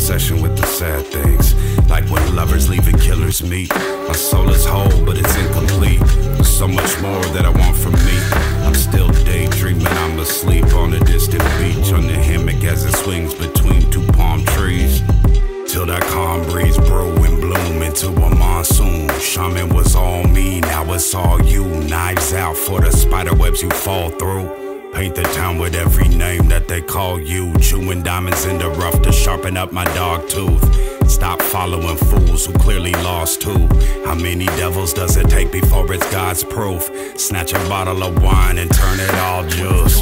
obsession with the sad things. Like when lovers leave and killers meet. My soul is whole, but it's incomplete. There's so much more that I want from me. I'm still daydreaming, I'm asleep on a distant beach, on the hammock as it swings between two palm trees. Till that calm breeze brew and bloom into a monsoon. Shaman was all me, now it's all you. Knives out for the spiderwebs you fall through. Paint the town with every name that they call you. Chewing diamonds in the rough to sharpen up my dog tooth. Stop following fools who clearly lost too. How many devils does it take before it's God's proof? Snatch a bottle of wine and turn it all juice.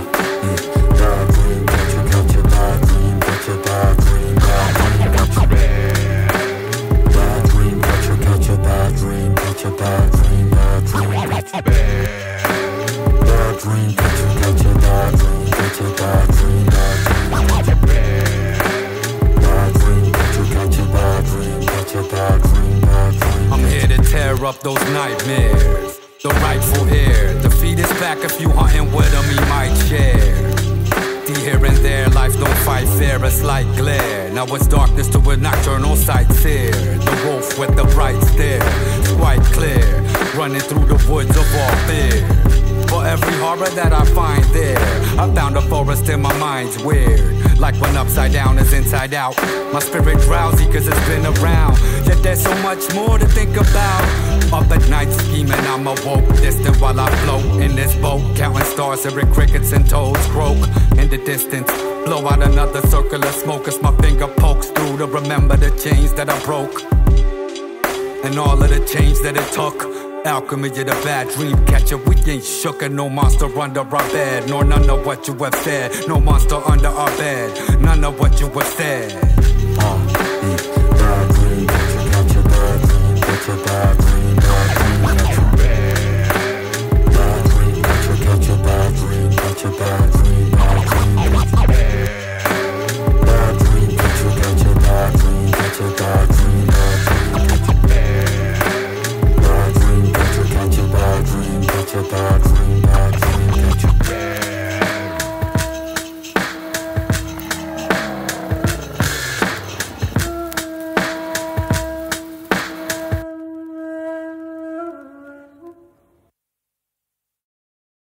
Bad dream, catch a bad dream, catch a bad dream, bad dream, catch a bad dream, catch a bad dream, catch a bad dream, bad dream, catch a bad dream, catch a bad dream, catch a bad dream, bad dream, catch a bad dream, catch a bad dream, catch a bad dream, bad dream. I'm here to tear up those nightmares. The rightful heir, the feed is back. If you hunting with him, he might share. Here and there, life don't fight fair, it's like glare. Now it's darkness to a nocturnal sight sear. The wolf with the bright stare, it's quite clear. Running through the woods of all fear. For every horror that I find there, I found a forest in my mind's weird. Like when upside down is inside out. My spirit drowsy cause it's been around. Yet there's so much more to think about. Up at night scheming, I'm awoke. Distant while I float in this boat. Counting stars, hearing crickets and toads croak. In the distance, blow out another circle of smoke as my finger pokes through to remember the chains that I broke. And all of the change that it took. Alchemy of the bad dream catcher. We ain't shook and no monster under our bed. Nor none of what you have said. No monster under our bed. None of what you have said. Bad dream, catch a bad dream, catch a bad dream.